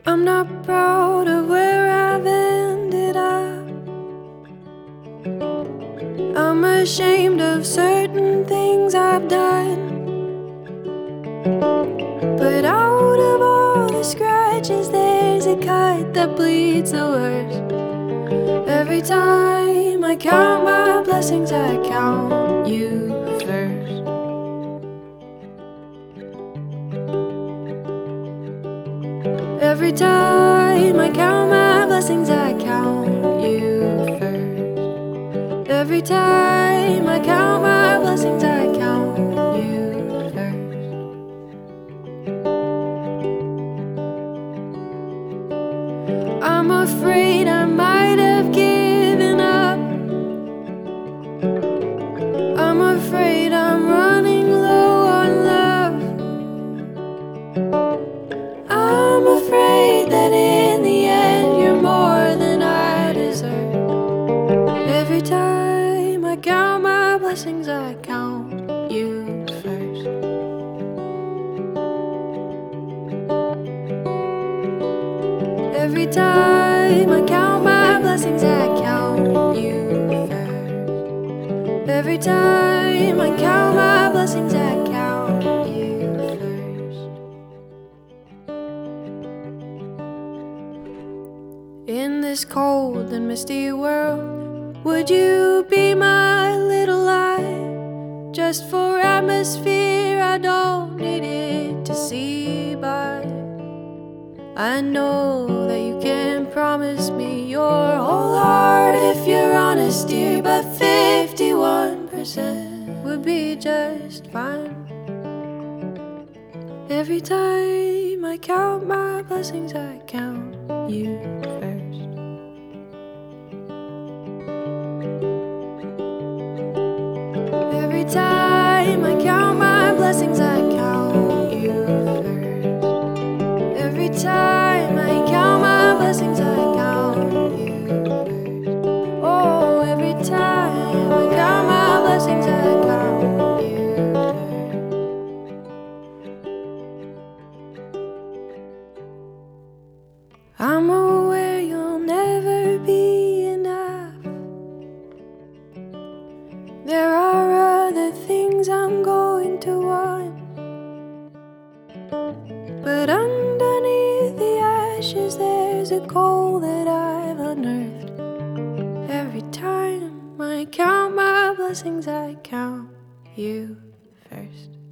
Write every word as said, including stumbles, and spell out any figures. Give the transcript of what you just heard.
I'm not proud of where I've ended up. I'm ashamed of certain things I've done. But out of all the scratches, there's a cut that bleeds the worst. Every time I count my blessings, I count you first. Every time I count my blessings, I count you first. Every time I count my blessings, I count you first. I'm afraid I might have given up. I'm afraid I'm running low on love. I'm afraid that in the end you're more than I deserve. Every time I count my blessings, I count you first. Every time I count my blessings, I count you first. Every time I count my blessings, I count you first. In this cold and misty world, would you be my little light? Just for atmosphere, I don't need it to see by. I know that you can promise me your whole heart if you're honest, dear, but fifty-one percent would be just fine. Every time I count my blessings, I count you first. Every time I count my blessings, I count you first. Every time I count my blessings, I count you first. Oh, every time I count my blessings, I count you first. I'm aware you'll never be enough. There are other things I'm going to want, but underneath the ashes there's a coal that I've unearthed. Every time I count my blessings, I count you first.